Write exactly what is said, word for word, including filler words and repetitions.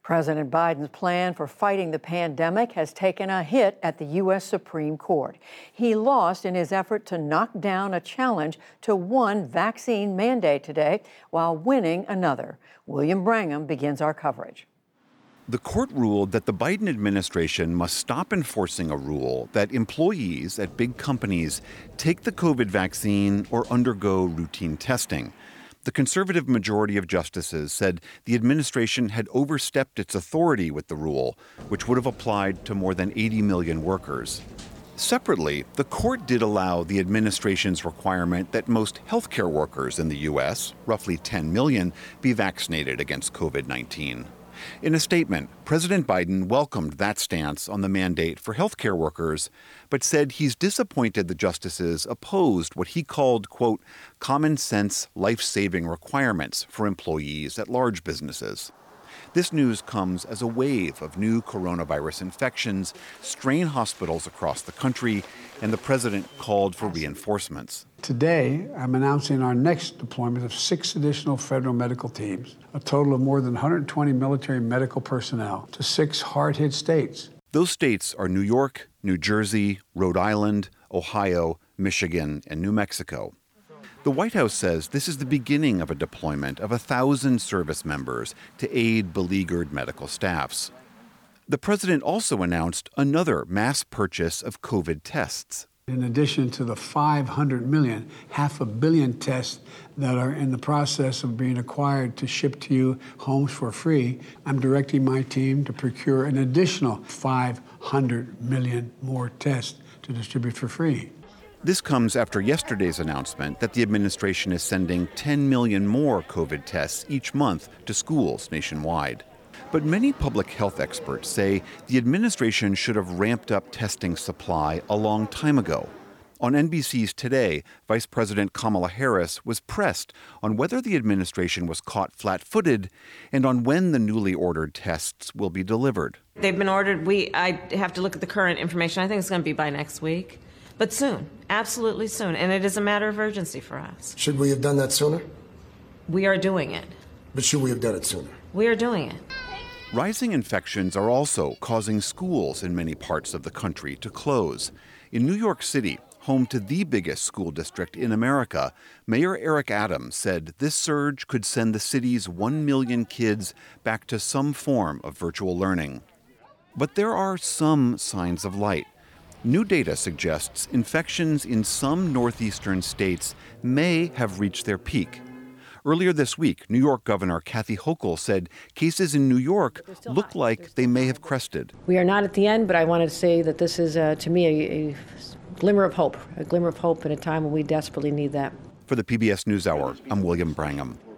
President Biden's plan for fighting the pandemic has taken a hit at the U S Supreme Court. He lost in his effort to knock down a challenge to one vaccine mandate today while winning another. William Brangham begins our coverage. The court ruled that the Biden administration must stop enforcing a rule that employees at big companies take the COVID vaccine or undergo routine testing. The conservative majority of justices said the administration had overstepped its authority with the rule, which would have applied to more than eighty million workers. Separately, the court did allow the administration's requirement that most healthcare workers in the U S, roughly ten million, be vaccinated against COVID nineteen. In a statement, President Biden welcomed that stance on the mandate for healthcare workers, but said he's disappointed the justices opposed what he called, quote, common sense, life-saving requirements for employees at large businesses. This news comes as a wave of new coronavirus infections strain hospitals across the country, and the president called for reinforcements. Today, I'm announcing our next deployment of six additional federal medical teams, a total of more than one hundred twenty military medical personnel, to six hard-hit states. Those states are New York, New Jersey, Rhode Island, Ohio, Michigan, and New Mexico. The White House says this is the beginning of a deployment of a thousand service members to aid beleaguered medical staffs. The president also announced another mass purchase of COVID tests. In addition to the five hundred million, half a billion tests that are in the process of being acquired to ship to you homes for free, I'm directing my team to procure an additional five hundred million more tests to distribute for free. This comes after yesterday's announcement that the administration is sending ten million more COVID tests each month to schools nationwide. But many public health experts say the administration should have ramped up testing supply a long time ago. On N B C's Today, Vice President Kamala Harris was pressed on whether the administration was caught flat-footed and on when the newly ordered tests will be delivered. They've been ordered. We I have to look at the current information. I think it's going to be by next week. But soon, absolutely soon, and it is a matter of urgency for us. Should we have done that sooner? We are doing it. But should we have done it sooner? We are doing it. Rising infections are also causing schools in many parts of the country to close. In New York City, home to the biggest school district in America, Mayor Eric Adams said this surge could send the city's one million kids back to some form of virtual learning. But there are some signs of light. New data suggests infections in some northeastern states may have reached their peak. Earlier this week, New York Governor Kathy Hochul said cases in New York look like they may have crested. We are not at the end, but I wanted to say that this is, uh, to me, a, a glimmer of hope, a glimmer of hope at a time when we desperately need that. For the P B S NewsHour, I'm William Brangham.